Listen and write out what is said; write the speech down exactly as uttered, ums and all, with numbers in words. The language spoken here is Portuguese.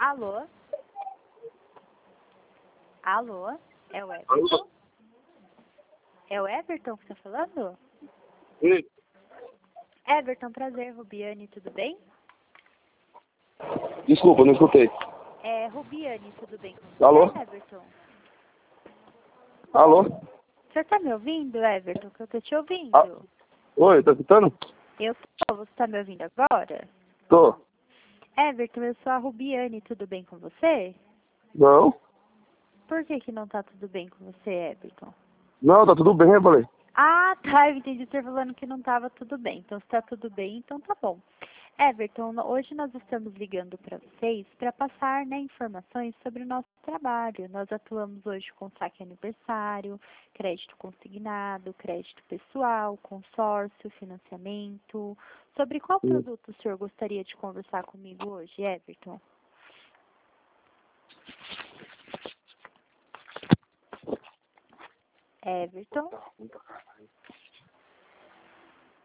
Alô? Alô? É o Everton? É o Everton que tá falando? Sim. Everton, prazer, Rubiane, tudo bem? Desculpa, não escutei. É, Rubiane, tudo bem com você, Alô? Everton? Alô? O senhor tá me ouvindo, Everton? Que eu tô te ouvindo. Ah. Oi, tá escutando? Eu tô, você tá me ouvindo agora? Tô. Everton, eu sou a Rubiane, tudo bem com você? Não? Por que que não tá tudo bem com você, Everton? Não, tá tudo bem, eu falei. Ah, tá, eu entendi você falando que não tava tudo bem. Então, se tá tudo bem, então tá bom. Everton, hoje nós estamos ligando para vocês para passar, né, informações sobre o nosso trabalho. Nós atuamos hoje com saque aniversário, crédito consignado, crédito pessoal, consórcio, financiamento. Sobre qual Sim. produto o senhor gostaria de conversar comigo hoje, Everton? Everton?